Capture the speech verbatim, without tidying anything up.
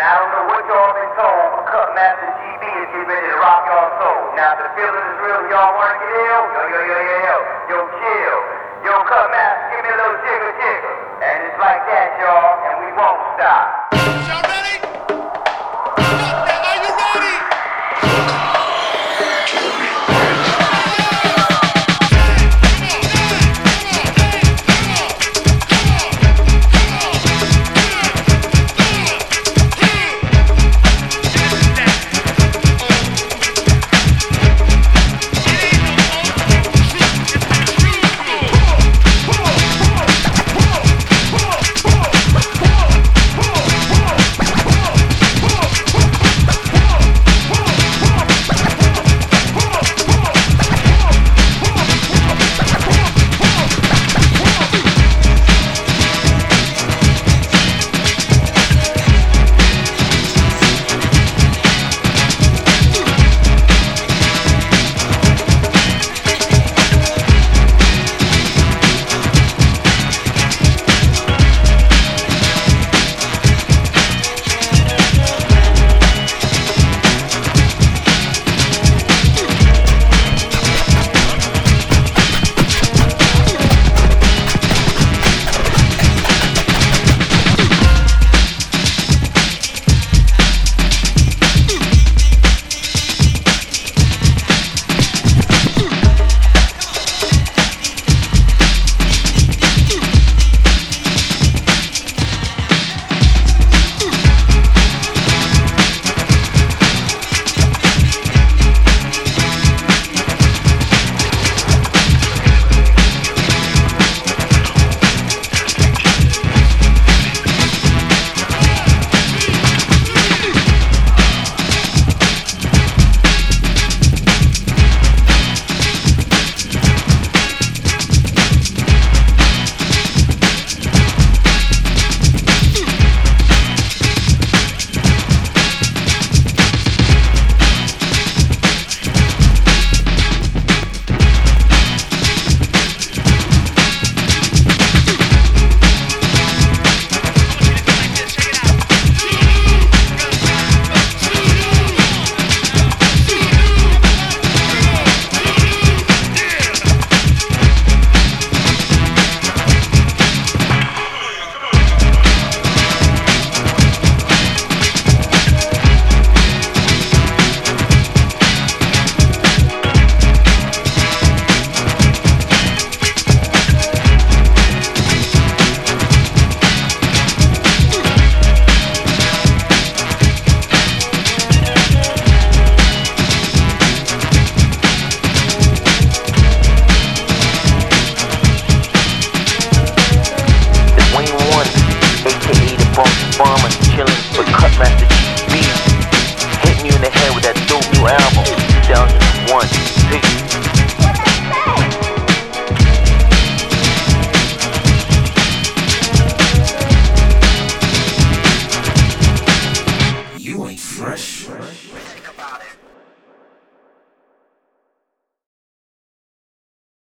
I don't know what y'all been told, but Cutmaster G B is getting ready to rock y'all soul. Now, if the feeling is real, y'all want to get ill? Yo, yo, yo, yo, yo, yo, chill. Yo, Cutmaster, give me a little jigger, jigger. And it's like that, y'all, and we won't stop. Y'all ready? Are you ready? Farmer chillin' with Cutmaster G B, hitting you in the head with that dope new album, two thousand one. Peace.